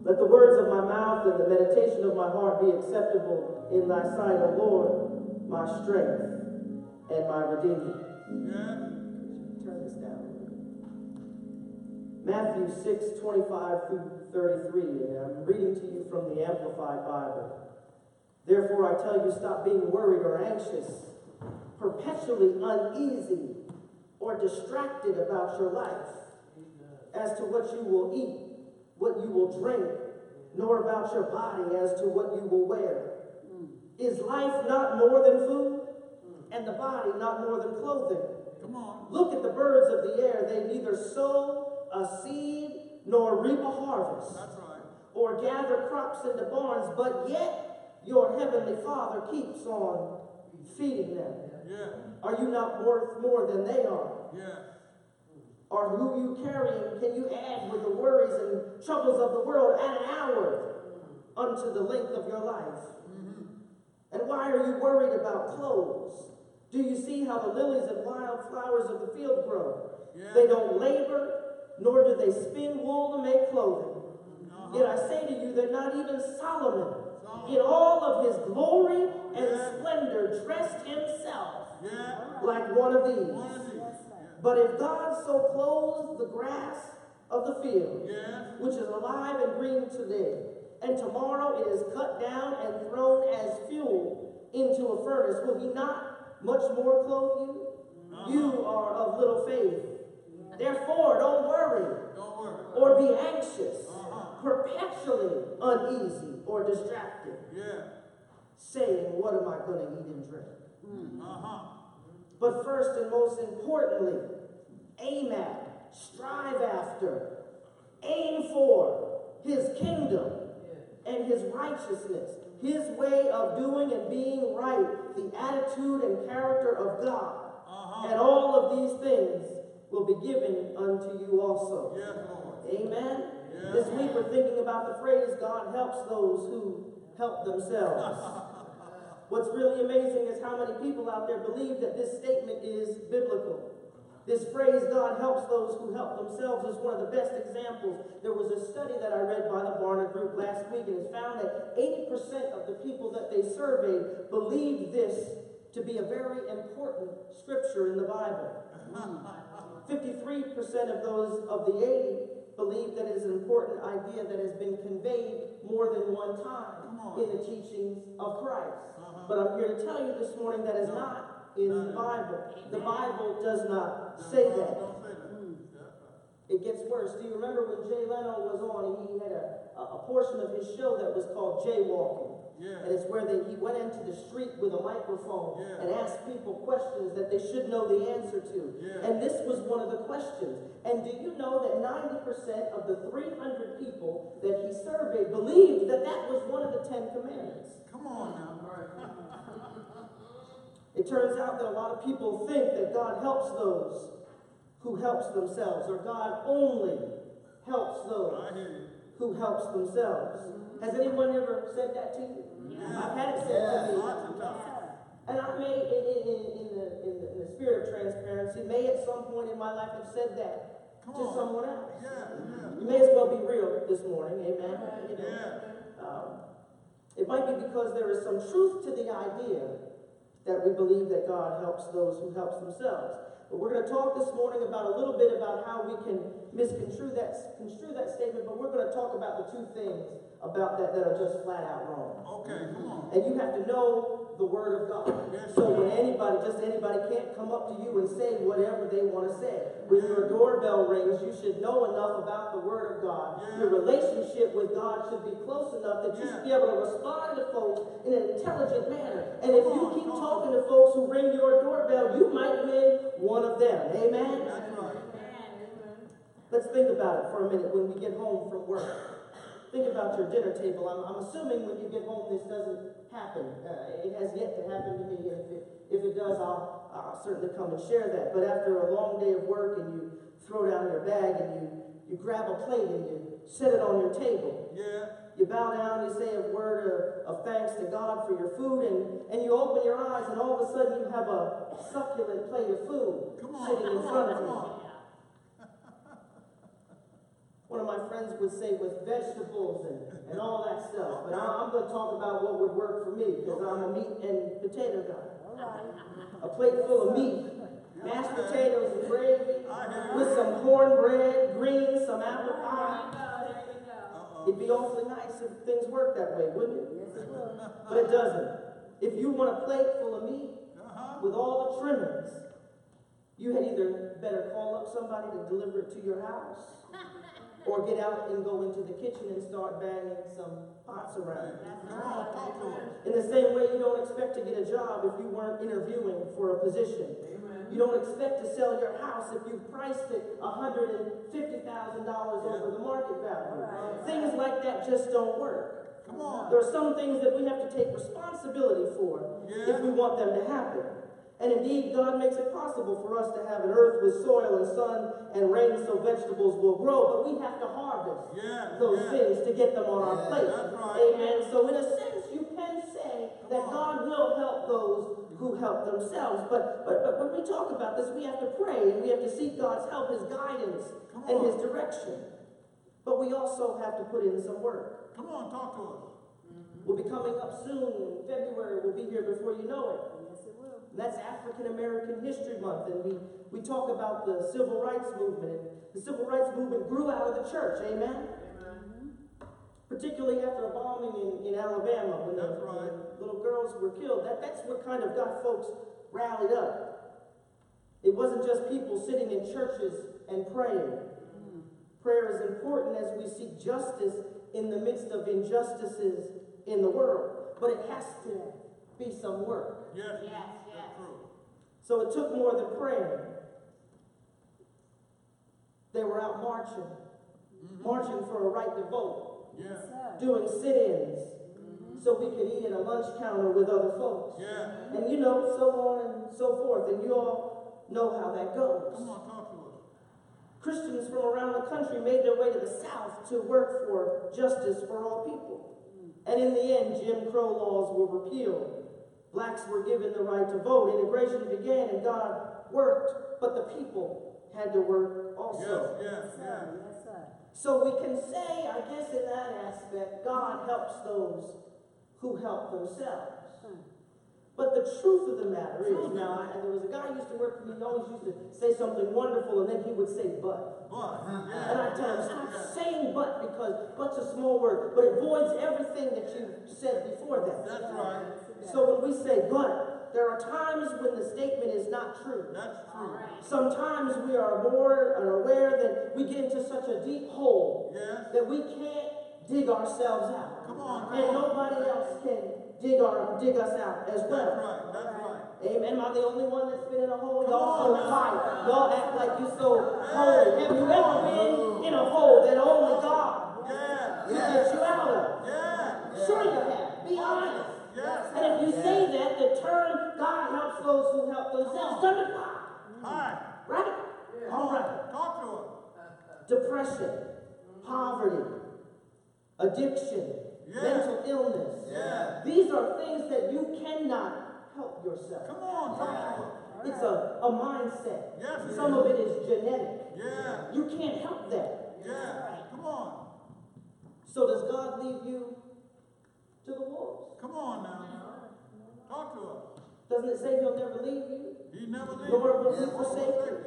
Let the words of my mouth and the meditation of my heart be acceptable in thy sight, O Lord, my strength and my redeemer. Turn this down. Matthew 6:25 through 33, and I'm reading to you from the Amplified Bible. Therefore I tell you, stop being worried or anxious, perpetually uneasy or distracted about your life as to what you will eat, what you will drink, nor about your body as to what you will wear. Is life not more than food, and the body not more than clothing? Come on. Look at the birds of the air. They neither sow a seed nor reap a harvest. That's right. Or gather crops into barns, but yet your heavenly Father keeps on feeding them. Yeah. Are you not worth more than they are? Yeah. Or who you carrying can you add with the worries and troubles of the world add an hour unto the length of your life? And why are you worried about clothes? Do you see how the lilies and wild flowers of the field grow? Yeah. They don't labor, nor do they spin wool to make clothing. Yet I say to you that not even Solomon, in all of his glory and splendor, dressed himself like one of these. But if God so clothes the grass of the field, which is alive and green today, and tomorrow it is cut down and thrown as fuel into a furnace, will he not much more clothe you? You are of little faith. Therefore, don't worry or be anxious, perpetually uneasy or distracted, saying, what am I going to eat and drink? But first and most importantly, aim at, strive after, aim for his kingdom and his righteousness, his way of doing and being right, the attitude and character of God. And all of these things will be given unto you also. Amen? This week we're thinking about the phrase, God helps those who help themselves. What's really amazing is how many people out there believe that this statement is biblical. This phrase, God helps those who help themselves, is one of the best examples. There was a study that I read by the Barna Group last week, and it found that 80% of the people that they surveyed believed this to be a very important scripture in the Bible. 53% of those of the 80 believe that it is an important idea that has been conveyed more than one time in the teachings of Christ. But I'm here to tell you this morning that is not in the Bible. The Bible does not say that. It gets worse. Do you remember when Jay Leno was on, he had a portion of his show that was called Jaywalking. And it's where he went into the street with a microphone and asked people questions that they should know the answer to. And this was one of the questions. And do you know that 90% of the 300 people that he surveyed believed that that was one of the 10 commandments? Come on now. It turns out that a lot of people think that God helps those who helps themselves, or God only helps those who helps themselves. Has anyone ever said that to you? I've had it said to me. And I may, in the spirit of transparency, may at some point in my life have said that to someone else. You may as well be real this morning, amen? It might be because there is some truth to the idea that we believe that God helps those who helps themselves. But we're going to talk this morning about a little bit about how we can construe that statement, but we're going to talk about the two things about that are just flat out wrong. Okay, come on. And you have to know the Word of God. So when anybody can't come up to you and say whatever they want to say. When your doorbell rings, you should know enough about the Word of God. Your relationship with God should be close enough that you should be able to respond to folks in an intelligent manner. And if you keep talking to folks who ring your doorbell, you might win one of them. Amen? That's right. Let's think about it for a minute when we get home from work. Think about your dinner table. I'm assuming when you get home this doesn't happen. It has yet to happen to me. If it does, I'll certainly come and share that. But after a long day of work and you throw down your bag and you grab a plate and you set it on your table. You bow down, you say a word of thanks to God for your food, and you open your eyes, and all of a sudden you have a succulent plate of food sitting in front of you. One of my friends would say with vegetables and all that stuff. But I'm going to talk about what would work for me, because I'm a meat and potato guy. A plate full of meat, mashed potatoes and gravy, with some cornbread, greens, some apple pie. It'd be awfully nice if things worked that way, wouldn't it? Yes, it would. But it doesn't. If you want a plate full of meat with all the trimmings, you had either better call up somebody to deliver it to your house, or get out and go into the kitchen and start banging some pots around. In the same way, you don't expect to get a job if you weren't interviewing for a position. You don't expect to sell your house if you priced it $150,000 over the market value. Things like that just don't work. There are some things that we have to take responsibility for if we want them to happen. And indeed, God makes it possible for us to have an earth with soil and sun and rain so vegetables will grow, but we have to harvest those things to get them on our plate. Amen. So in a sense, you can say that God will help those who help themselves. But when we talk about this, we have to pray and we have to seek God's help, His guidance, and His direction. But we also have to put in some work. Come on, talk to us. We'll be coming up soon in February. We'll be here before you know it. And that's African American History Month, and we talk about the Civil Rights Movement. And the Civil Rights Movement grew out of the church, amen? Particularly after a bombing in Alabama when the little girls were killed. That's what kind of got folks rallied up. It wasn't just people sitting in churches and praying. Prayer is important as we seek justice in the midst of injustices in the world, but it has to be some work. Yes. So it took more than praying. They were out marching, marching for a right to vote, doing sit-ins, so we could eat at a lunch counter with other folks. And so on and so forth. And you all know how that goes. Come on, talk to us. Christians from around the country made their way to the South to work for justice for all people. And in the end, Jim Crow laws were repealed. Blacks were given the right to vote. Integration began and God worked, but the people had to work also. Yes. So we can say, I guess in that aspect, God helps those who help themselves. But the truth of the matter is, there was a guy who used to work for me, he always used to say something wonderful, and then he would say but. And I tell him, stop saying but, because but's a small word, but it voids everything that you said before that. That's right. So when we say but, there are times when the statement is not true. That's true. Sometimes we are more aware that we get into such a deep hole that we can't dig ourselves out. Come on. And nobody else can dig us out as well. That's right. Amen. Am I the only one that's been in a hole? Y'all so quiet. Y'all act like you're so holy. Have you ever been in a hole that only God can get you out of? Sure you have. Be honest. And if you say that, the term God helps those who help themselves doesn't apply. Right? All right. Talk to us. Depression, poverty, addiction, mental illness. These are things that you cannot help yourself. Come on, talk to us. It's a mindset. Some of it is genetic. You can't help that. Come on. So does God leave you to the wolves? Come on now. Talk to us. Doesn't it say He'll never leave you? He never leaves. Nor will He forsake you.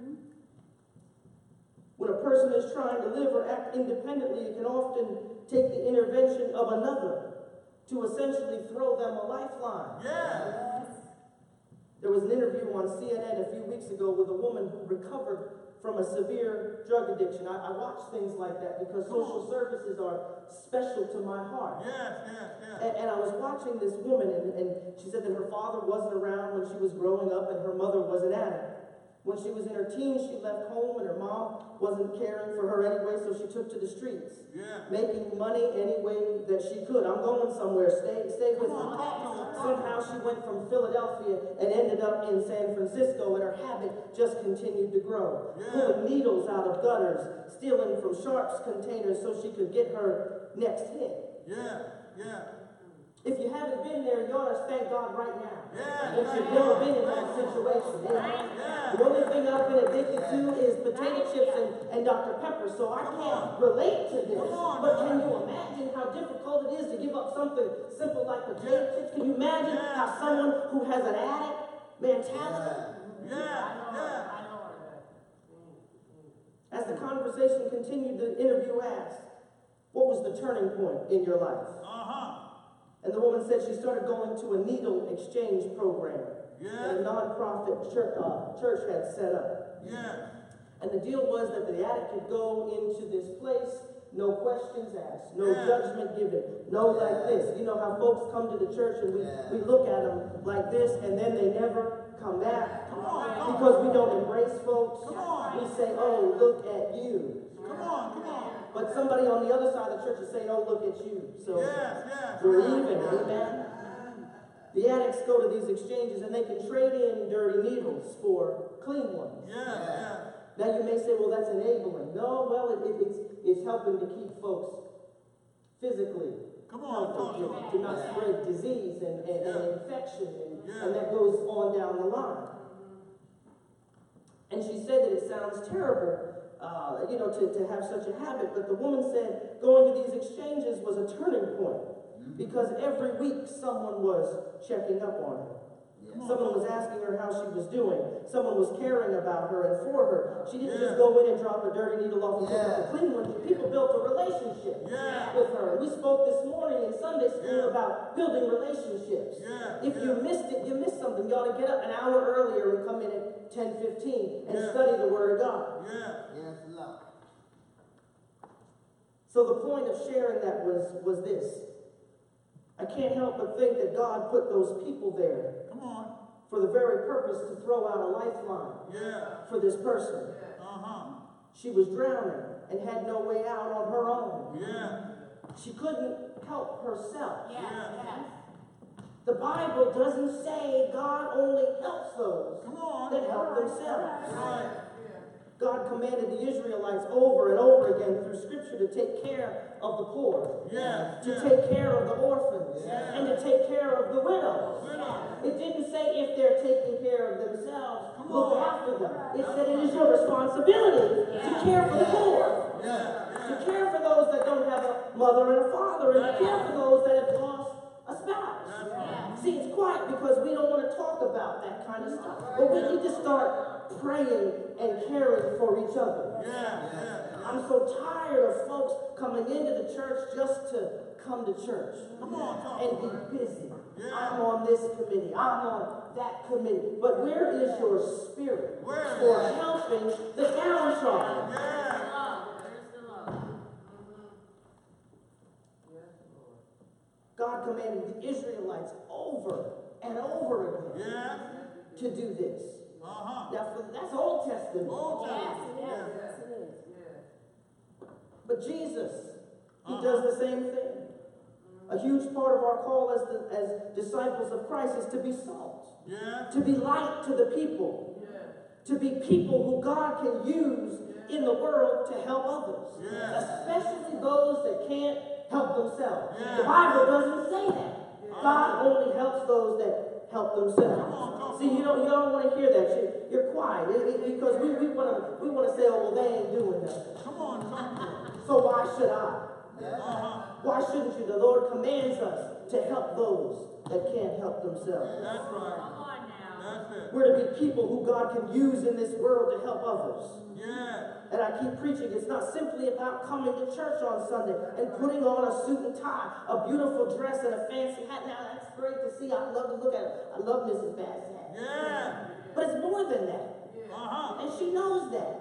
When a person is trying to live or act independently, it can often take the intervention of another to essentially throw them a lifeline. There was an interview on CNN a few weeks ago with a woman who recovered from a severe drug addiction. I watch things like that because social services are special to my heart. And I was watching this woman, and she said that her father wasn't around when she was growing up and her mother was an addict. When she was in her teens, she left home and her mom wasn't caring for her anyway, so she took to the streets, making money any way that she could. I'm going somewhere. Stay with me. Somehow she went from Philadelphia and ended up in San Francisco, and her habit just continued to grow. Pulling needles out of gutters, stealing from sharps containers so she could get her next hit. If you haven't been there, you ought to thank God right now. Yeah. If you've never been in that situation. Yeah. The only thing I've been addicted to is potato chips and Dr. Pepper, so I can't relate to this. But can you imagine how difficult it is to give up something simple like potato chips? Can you imagine how someone who has an addict mentality? As the conversation continued, the interview asked, what was the turning point in your life? And the woman said she started going to a needle exchange program that a non-profit church had set up. And the deal was that the addict could go into this place, no questions asked, no judgment given, no like this. You know how folks come to the church and we look at them like this and then they never come back because we don't embrace folks. We say, oh, look at you. But somebody on the other side of the church is saying, oh, look at you. So we're even, amen? The addicts go to these exchanges and they can trade in dirty needles for clean ones. Now you may say, well, that's enabling. No, well, it's helping to keep folks physically healthy, to not spread disease and infection, and that goes on down the line. And she said that it sounds terrible, to have such a habit, but the woman said going to these exchanges was a turning point because every week someone was checking up on her. Someone was asking her how she was doing. Someone was caring about her and for her. She didn't just go in and drop a dirty needle off and pick up a clean one. People built a relationship with her. We spoke this morning in Sunday school about building relationships. If you missed it, you missed something. You ought to get up an hour earlier and come in at 10:15 and study the Word of God. So the point of sharing that was this. I can't help but think that God put those people there for the very purpose to throw out a lifeline for this person. She was drowning and had no way out on her own. She couldn't help herself. The Bible doesn't say God only helps those that help themselves. God commanded the Israelites over and over again through Scripture to take care of the poor, to take care of the orphans, and to take care of the widows. It didn't say if they're taking care of themselves, look after them. It said it is your responsibility to care for the poor, to care for those that don't have a mother and a father, and to care for those that have lost a spouse. See, it's quiet because we don't want to talk about that kind of stuff. But we need to start praying and caring for each other. I'm so tired of folks coming into the church just to come to church and be busy. I'm on this committee. I'm on that committee. But where is your spirit for helping the downtrodden? God commanded the Israelites over and over again to do this. Now, that's Old Testament. Yes, it is. But Jesus, he does the same thing. A huge part of our call as disciples of Christ is to be salt, to be light to the people, to be people who God can use in the world to help others, especially those that can't help themselves. The Bible doesn't say that. God only helps those that help themselves. See, you don't want to hear that. You're quiet because we want to say, oh, well, they ain't doing that. So why should I? Why shouldn't you? The Lord commands us to help those that can't help themselves. That's right. Come on now. That's it. We're to be people who God can use in this world to help others. And I keep preaching, it's not simply about coming to church on Sunday and putting on a suit and tie, a beautiful dress and a fancy hat. Now, that's great to see. I love to look at it. I love Mrs. Bass's hat. But it's more than that. And she knows that.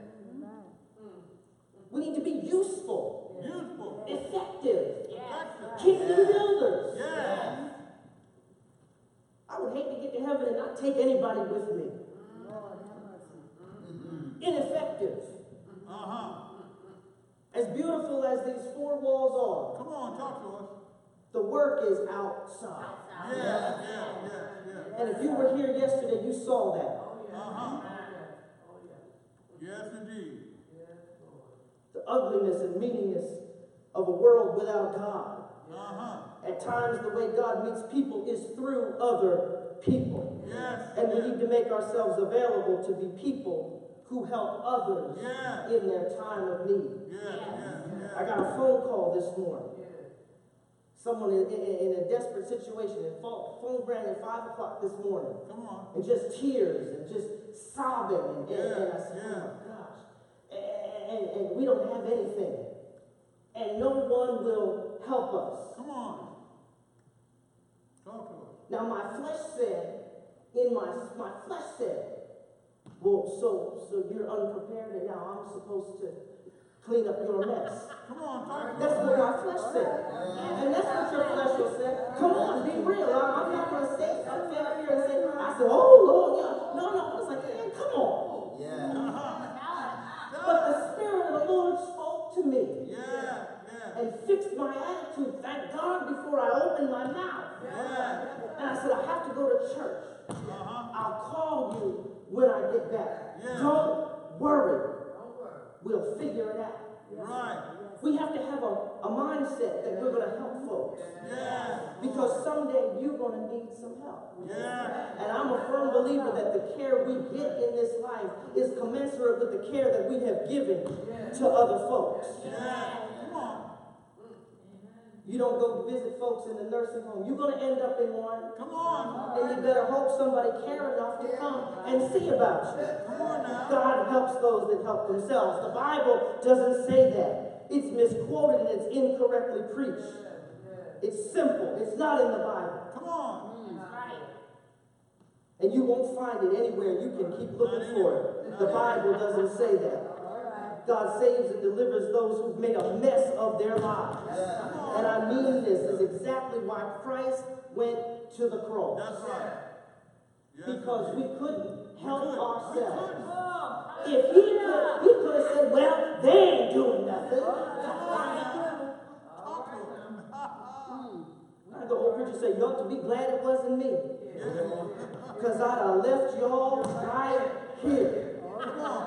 We need to be useful. Effective. Kingdom builders. I would hate to get to heaven and not take anybody with me. Ineffective. As beautiful as these four walls are, come on, talk to us. The work is outside. And if you were here yesterday, you saw that. Yes, indeed. The ugliness and meaningless of a world without God. At times, the way God meets people is through other people. Yes. And we need to make ourselves available to be people who help others in their time of need. I got a phone call this morning. Someone in a desperate situation, and phone rang at 5 o'clock this morning. Come on. And just tears and just sobbing. And I said, oh my gosh. And we don't have anything. And no one will help us. Come on. Talk to us. Now my flesh said, my flesh said, well, so you're unprepared and now I'm supposed to clean up your mess. Come on, talk to us. That's what my flesh said. And that's what your flesh will say. Come on, be real. I'm not going to say, I stand up here and say, I said, oh Lord, yeah. No, I was like, man, come on. But the Spirit of the Lord spoke to me. And fixed my attitude, thank God, before I opened my mouth. And I said, I have to go to church. I'll call you when I get back. Don't worry. We'll figure it out. Right. We have to have a mindset that we're going to help folks. Because someday you're going to need some help. And I'm a firm believer that the care we get in this life is commensurate with the care that we have given to other folks. Come on. You don't go visit folks in the nursing home. You're going to end up in one. Come on. And you better hope somebody care enough to come and see about you. Come on now. God helps those that help themselves. The Bible doesn't say that. It's misquoted and it's incorrectly preached. It's simple. It's not in the Bible. Come on. And you won't find it anywhere. You can keep looking for it. The Bible doesn't say that. God saves and delivers those who've made a mess of their lives. And I mean this is exactly why Christ went to the cross. That's right. Because we couldn't help ourselves. If he could have said, well, they ain't doing nothing. I the old preacher say, you ought to be glad it wasn't me. Because I'd have left y'all right here. Come on.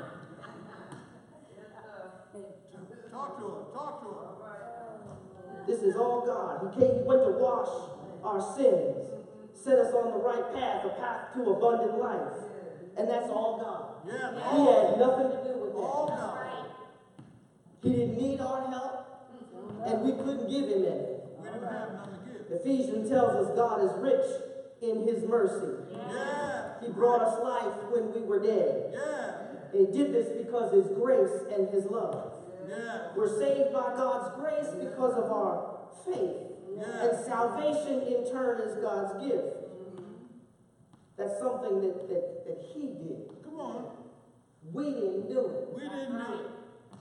Talk to us. Talk to us. This is all God. He went to wash our sins, set us on the right path, a path to abundant life. And that's all God. He had nothing to do with that. All God. He didn't need our help, and we couldn't give him any. We didn't have nothing to give. Ephesians tells us God is rich in his mercy. He brought us life when we were dead. And he did this because of his grace and his love. We're saved by God's grace because of our faith. And salvation in turn is God's gift. That's something that he did. Come on. We didn't do it. We didn't do it.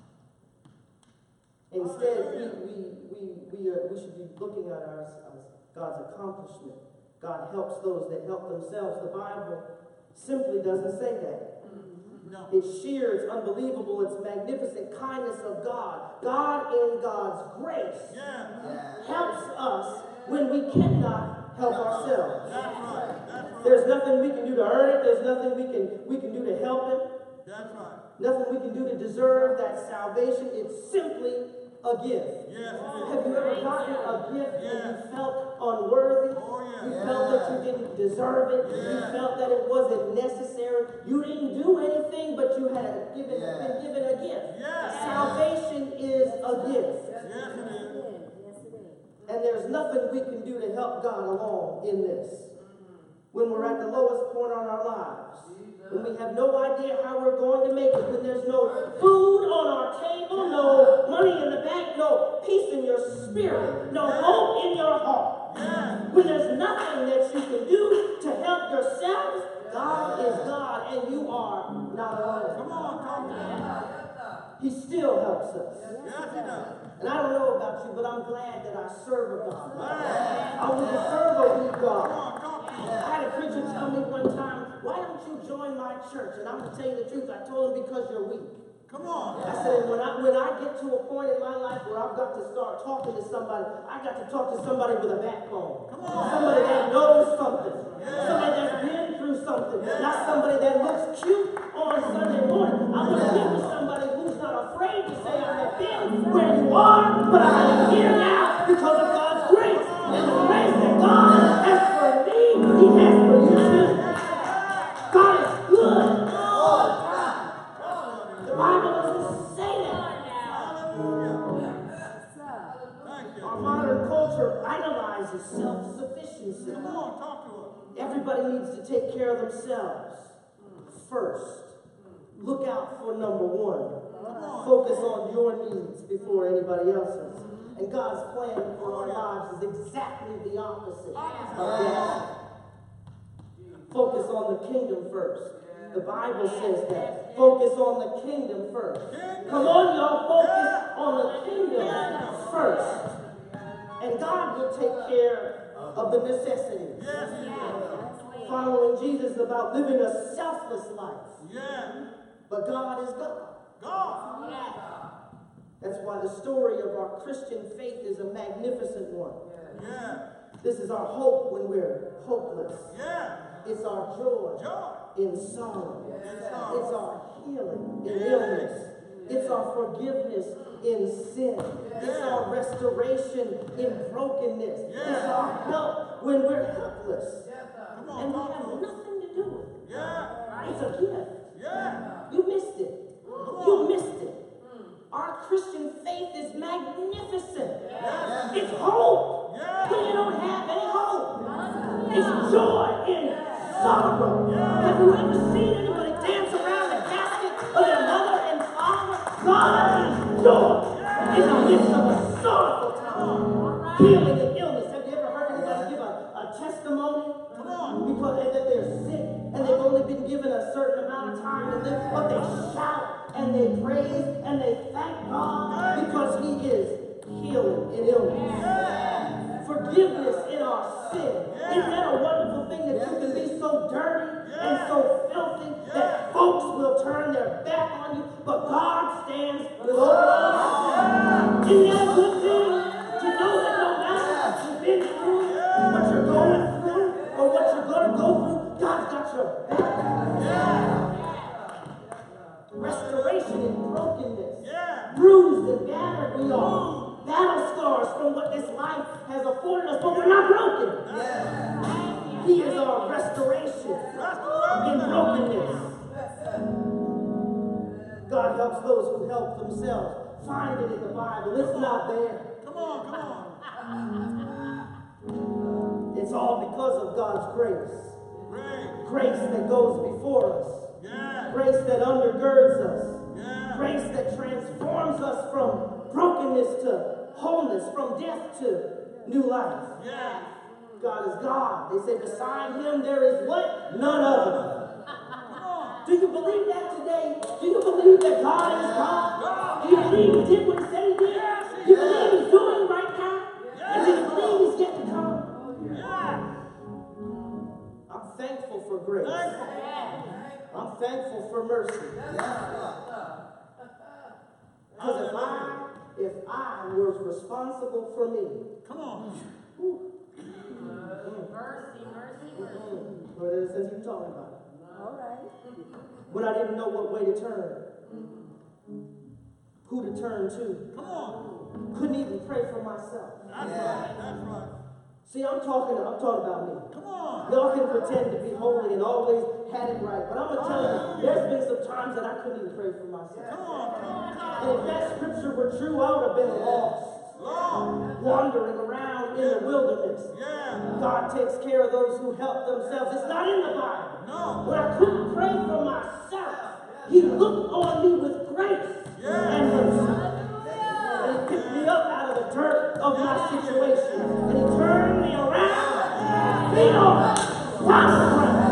Instead, we should be looking at God's accomplishment. God helps those that help themselves. The Bible simply doesn't say that. No. It's sheer, it's unbelievable, it's magnificent kindness of God. God in God's grace helps us when we cannot help ourselves. That's right. That's right. There's nothing we can do to earn it. There's nothing we can do to help it. That's right. Nothing we can do to deserve that salvation. It's simply a gift. Yes, it is. Have you ever gotten a gift and you felt unworthy? Oh, yeah. You felt that you didn't deserve it. You felt that it wasn't necessary. You didn't do anything, but you had been given a gift. Salvation is a gift. Yes, it is. And there's nothing we can do to help God along in this. When we're at the lowest point on our lives, when we have no idea how we're going to make it, when there's no food on our table, no money in the bank, no peace in your spirit, no hope in your heart. When there's nothing that you can do to help yourself, God is God and you are not alone. Come on, talk to He me. still helps us. Yes, he does. And I don't know about you, but I'm glad that I serve a God. I wouldn't serve a weak God. I had a preacher tell me one time, why don't you join my church? And I'm going to tell you the truth. I told him, because you're weak. Come on. I said, when I get to a point in my life where I've got to start talking to somebody, I got to talk to somebody with a backbone. Come on. Somebody that knows something. Somebody that's been through something. Not somebody that looks cute on Sunday morning. I want to get with somebody who's not afraid to say, I have been where you are, but I am here now because of God's grace. Talk to us. Everybody needs to take care of themselves first. Look out for number one. Focus on your needs before anybody else's. And God's plan for our lives is exactly the opposite of that. Focus on the kingdom first. The Bible says that. Focus on the kingdom first. Come on, y'all. Focus on the kingdom first. And God will take care of the necessities. Following Jesus is about living a selfless life. But God is God. That's why the story of our Christian faith is a magnificent one. This is our hope when we're hopeless. It's our joy in sorrow. It's our healing in illness. It's our forgiveness in sin. It's our restoration in brokenness. It's our help when we're helpless. And we have nothing to do with it. It's a gift. You missed it. You missed it. Our Christian faith is magnificent. It's hope when you don't have any hope. It's joy in sorrow. Have you ever seen anybody dance around the casket of their mother and father? God is joy in the midst of a sorrowful time. Healing and illness. Have you ever heard anybody give a testimony? Because that they're sick and they've only been given a certain amount of time to live, but they shout and they praise and they thank God because He is healing in illness. Forgiveness in our sin. Isn't that a wonderful thing that you can be so dirty and so filthy that folks will turn their back on you, but God stands with open arms? Isn't that a good thing to know that no matter what you've been through, what you're going through, or what you're going to go through, God's got your back. Restoration in brokenness. Bruised and battered we are. Battle scars from what this life has afforded us, but we're not broken. He is our restoration in brokenness. God helps those who help themselves. Find it in the Bible. It's not there. Come on. It's all because of God's grace. Grace that goes before us. Grace that undergirds us. Grace that transforms us from brokenness to wholeness, from death to new life. God is God. They say beside Him there is what? None other. Do you believe that today? Do you believe that God is God? Do you believe He did what He said He did? Do you believe He's doing right now? And do you believe He's yet to come? I'm thankful for grace. I'm thankful for mercy. Because if I was responsible for me, Come on. Mercy. What is it you're talking about? All right. When I didn't know what way to turn, who to turn to, Come on. couldn't even pray for myself. That's right. See, I'm talking about me. Come on. Y'all can pretend to be holy and always had it right, but I'm going to tell you, there's been some times that I couldn't even pray for myself. Come on. And if that scripture were true, I would have been lost, wandering around in the wilderness. God takes care of those who help themselves. It's not in the Bible. No. When I couldn't pray for myself, He looked on me with grace and mercy. And He picked me up out of the dirt of my situation. And He turned me around. Feet on solid ground.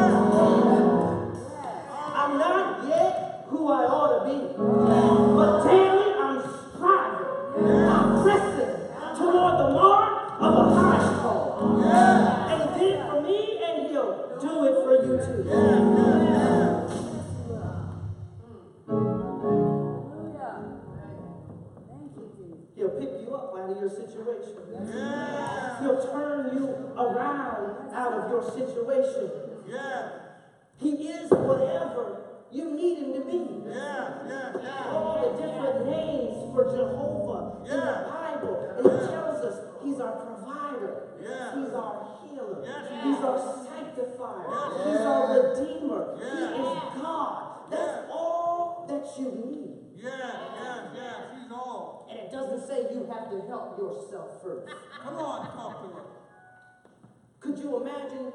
I'm not yet who I ought to be. But daily I'm striving. I'm pressing toward the mark of a high call. And He did it for me, and He'll do it for you too. He'll pick you up out of your situation. He'll turn you around out of your situation. He is whatever you need Him to be. All the different names for Jehovah in the Bible. And He tells us He's our provider. He's our healer. He's our sanctifier. He's our redeemer. He is God. That's all that you need. She's all. And it doesn't say you have to help yourself first. Come on, talk to her. Could you imagine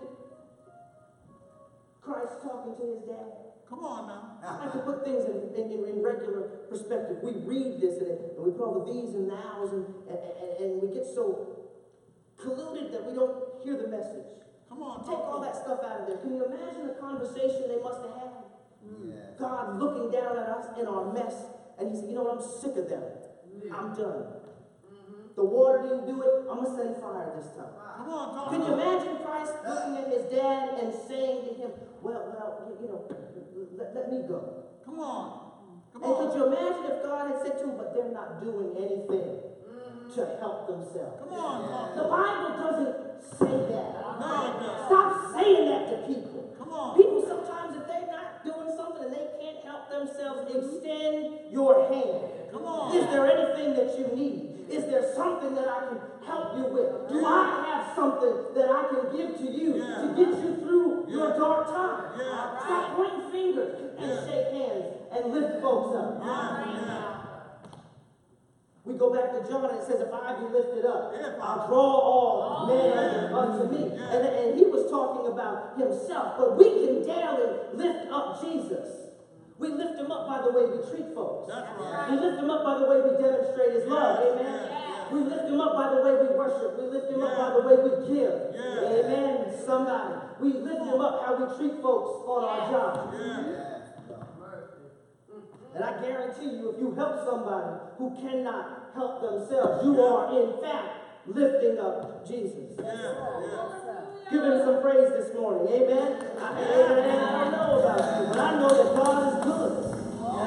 Christ talking to his dad? Come on now. I can put things in regular perspective. We read this and we put all the these and thous and we get so colluded that we don't hear the message. Come on. Take all that stuff out of there. Can you imagine the conversation they must have had? Yeah. God looking down at us in our mess, and he said, you know what, I'm sick of them. I'm done. The water didn't do it, I'm going to send fire this time. Come on, talk Can you to us. imagine Christ looking at his dad and saying to him, well, let me go. Come on. Come And could on. you imagine if God had said to him, but they're not doing anything to help themselves? Come on, talk The to us. Bible doesn't say that. No, it doesn't. Stop saying that to people. Come on. People sometimes, if they're not doing something and they can't help themselves, extend your hand. Come on. Is there anything that you need? Is there something that I can help you with? Do I have something that I can give to you to get you through your dark time? Yeah. Stop pointing fingers and shake hands and lift folks up. Yeah. We go back to John and it says, if I be lifted up, Yeah. I'll draw all men unto me. Yeah. And he was talking about himself, but we can daily lift up Jesus. We lift him up by the way we treat folks. That's right. We lift him up by the way we demonstrate his love. Yeah. Amen. Yeah. We lift him up by the way we worship. We lift him up by the way we give. Yeah. Amen. Somebody. We lift him up how we treat folks on our job. Yeah. And I guarantee you, if you help somebody who cannot help themselves, you are in fact lifting up Jesus. Give him some praise this morning. Amen. I don't know about you, but I know that God is good.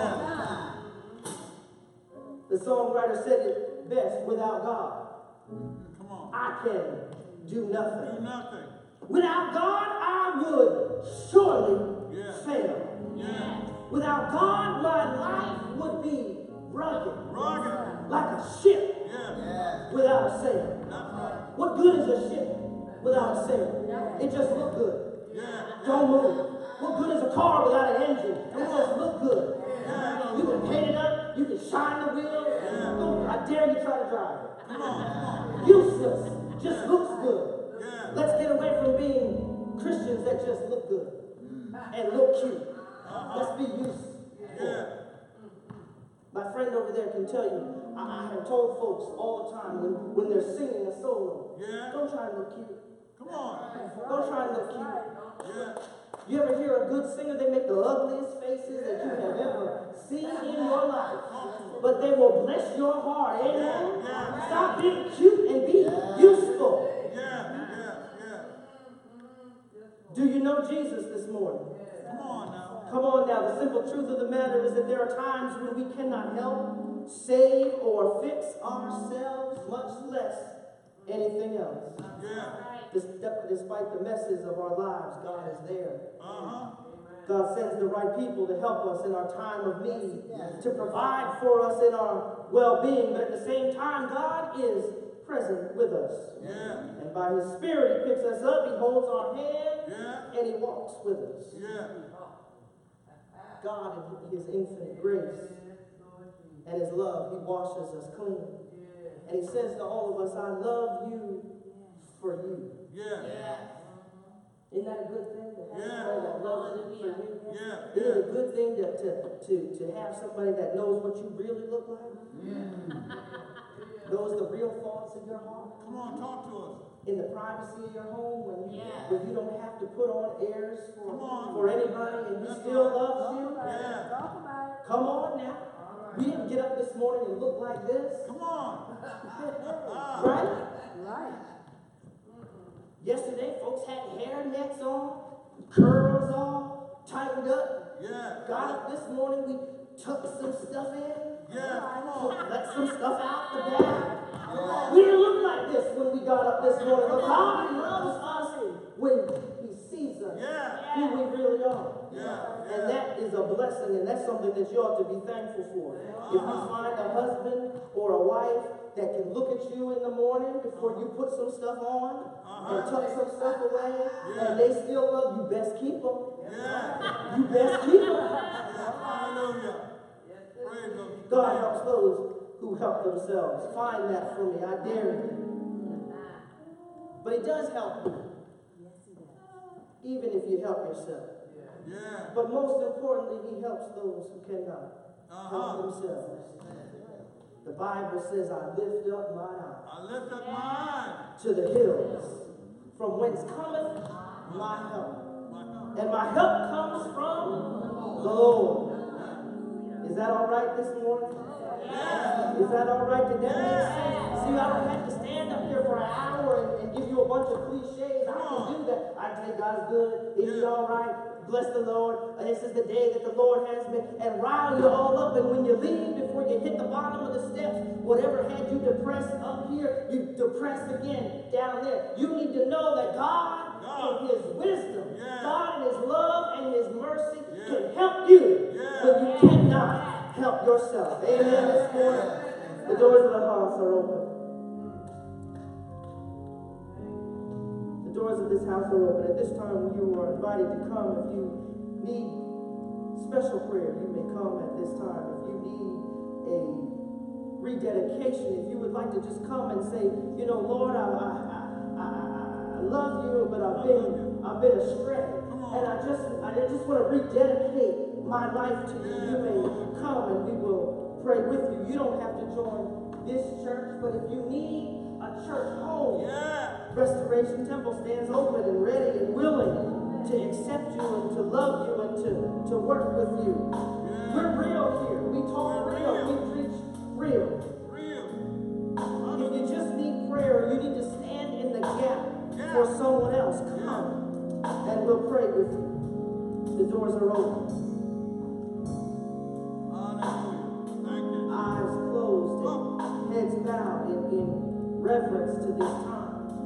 The songwriter said it best, without God, Come on. I can do nothing. Do nothing. Without God, I would surely Yeah. fail. Yeah. Without God, my life would be rugged, Rugged. like a ship Yeah. without a sail. That's right. What good is a ship without a sail? It just look good. Yeah. Don't move. What good is a car without an engine? It just look good. Yeah. You can paint it up, you can shine the wheels. I dare you try to drive it. Come on. Come on. Useless, just looks good. Yeah. Let's get away from being Christians that just look good and look cute. Let's be useful. Yeah. My friend over there can tell you, I have told folks all the time when they're singing a solo, Yeah. don't try and look cute. Come on. Don't try and look cute. Yeah. You ever hear a good singer, they make the ugliest faces that you have ever seen in your life. But they will bless your heart. Amen? Yeah. Stop being cute and be useful. Yeah. Yeah. Do you know Jesus this morning? Come on now. Come on now. The simple truth of the matter is that there are times when we cannot help, save, or fix ourselves, much less anything else. Yeah. Despite the messes of our lives, God is there. Uh-huh. God sends the right people to help us in our time of need, to provide for us in our well-being, but at the same time, God is present with us. Yeah. And by his Spirit, he picks us up, he holds our hand, Yeah. and he walks with us. Yeah. God, in his infinite grace and his love, he washes us clean. And he says to all of us, I love you for you. Yeah. Isn't that a good thing to have Yeah. somebody that loves you for you? Yeah. Isn't it a good thing to have somebody that knows what you really look like? Knows the real thoughts of your heart? Come on, talk to us. In the privacy of your home, when you don't have to put on airs Come on. for anybody and he still loves you? Yeah. Come on now. We didn't get up this morning and look like this. Come on. Right? Yesterday, folks had hairnets on, curls on, tightened up. Yeah. Got up this morning, we tucked some stuff in, Yeah. Come on. let some stuff out the back. We didn't look like this when we got up this morning, but God loves us when he sees us, Yeah. who we really are. Yeah. And that is a blessing, and that's something that you ought to be thankful for. If you find a husband or a wife that can look at you in the morning before you put some stuff on and tuck some stuff away, and they still love you, best keep them. Yeah. You best keep them. Hallelujah. Praise the God helps those who help themselves. Find that for me, I dare you. But he does help you even if you help yourself. Yeah. But most importantly, he helps those who cannot help themselves. The Bible says, I lift up mine eyes. I lift up my eyes to the hills, from whence cometh my help. my help. And my help comes from the Lord. Is that all right this morning? Yeah. Is that all right? Did that make sense? See, I don't have to stand up here for an hour and give you a bunch of cliches. I can do that. I can say God's good. He's all right. Bless the Lord. This is the day that the Lord has made. And rile you all up. And when you leave, before you hit the bottom of the steps, whatever had you depressed up here, you depressed again down there. You need to know that God in his wisdom, God in his love and his mercy can help you when you cannot help yourself. Amen. This morning, the doors of the house are open. The doors of this house are open. At this time, you are invited to come. If you need special prayer, you may come at this time. If you need a rededication, if you would like to just come and say, you know, Lord, I love you, but I've been astray, and I just want to rededicate my life to you. You may come and we will pray with you. You don't have to join this church, but if you need a church home, Restoration Temple stands open and ready and willing to accept you and to love you and to work with you. We're real here. We talk real. We preach real. If you just need prayer, you need to stand in the gap for someone else, come and we'll pray with you. The doors are open. Eyes closed and heads bowed in reverence to this time.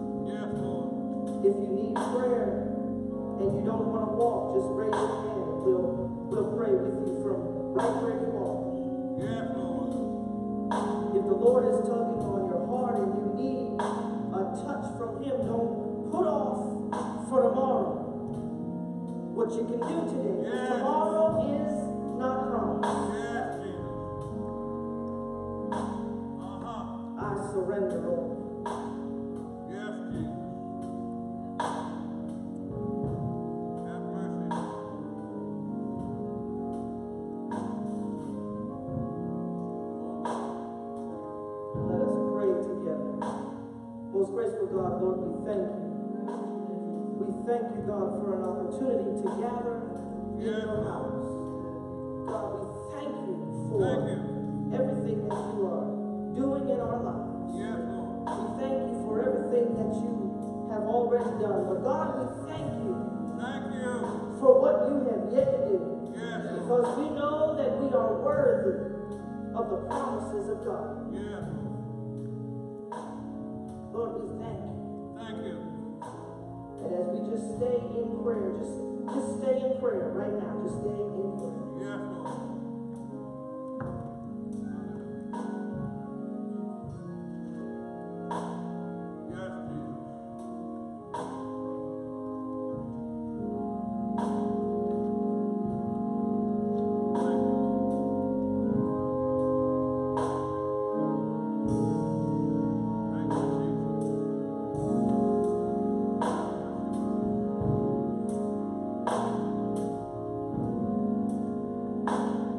If you need prayer and you don't want to walk, just raise your hand and we'll pray with you from right where you are. If the Lord is tugging on your heart and you need a touch from him, don't put off for tomorrow what you can do today. Tomorrow is not promised. I surrender all. Most graceful God, Lord, we thank you. We thank you, God, for an opportunity to gather in your house. God, we thank you for everything that you are doing in our lives. We thank you for everything that you have already done. But God, we thank you for what you have yet to do. Because we know that we are worthy of the promises of God. Lord, we thank you. Thank you. And as we just stay in prayer, just stay in prayer right now. Just stay in prayer. Yes, Lord. Thank you.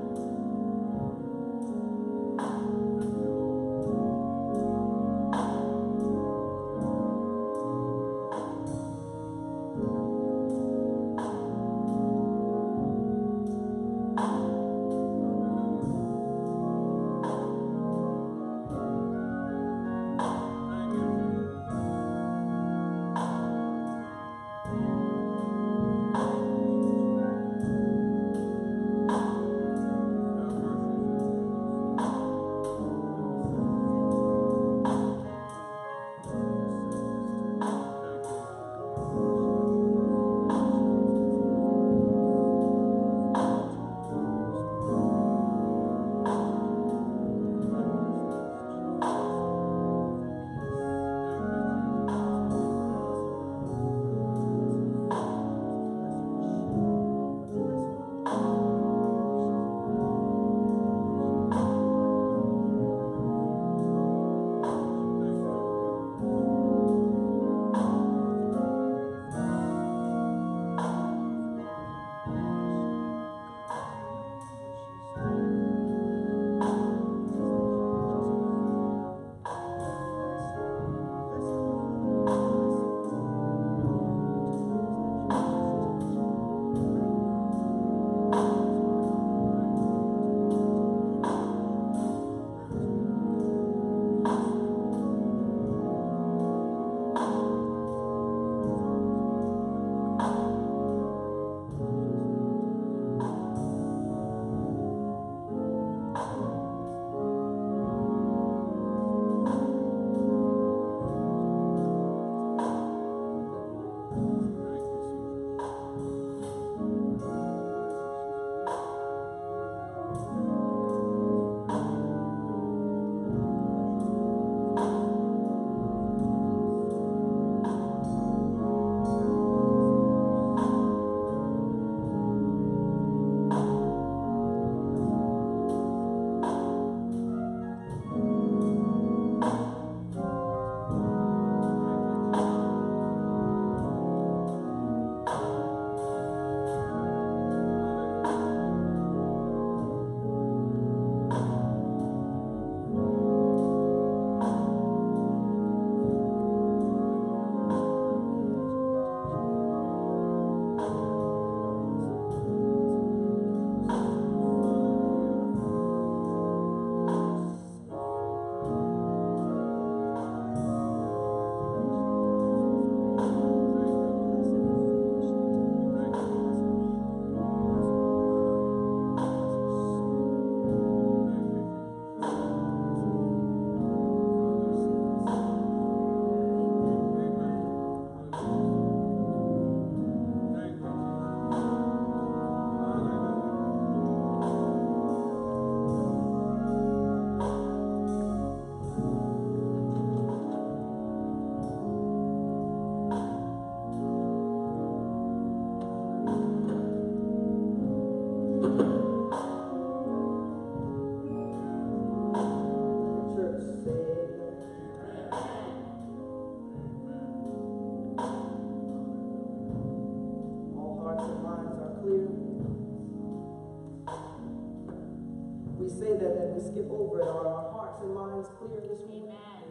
say that and we skip over it, are our hearts and minds clear this morning?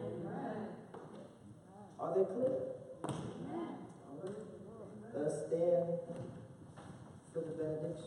Are they clear? Let us stand for the benediction.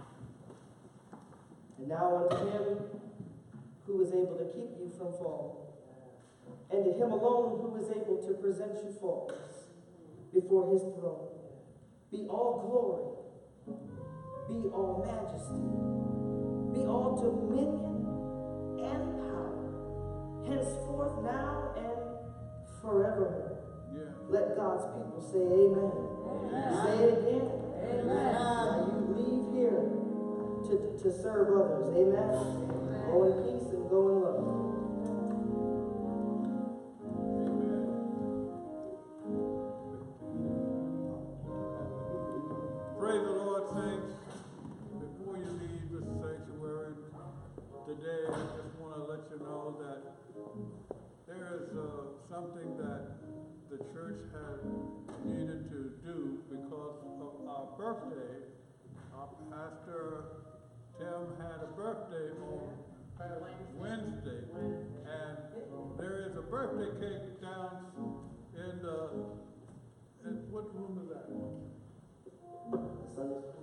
And now unto him who is able to keep you from falling, and to him alone who is able to present you faultless before his throne, be all glory, be all majesty, be all dominion and power, henceforth, now, and forevermore. Yeah. Let God's people say amen. Say it again. Amen. Now you leave here to serve others. Amen. Go in peace and go in love. Praise the Lord, saints. Before you leave this sanctuary today, I just want to let you know that there is something that the church has needed to do because of our birthday. Our pastor Tim had a birthday on Wednesday, and there is a birthday cake down in what room is that? Sunday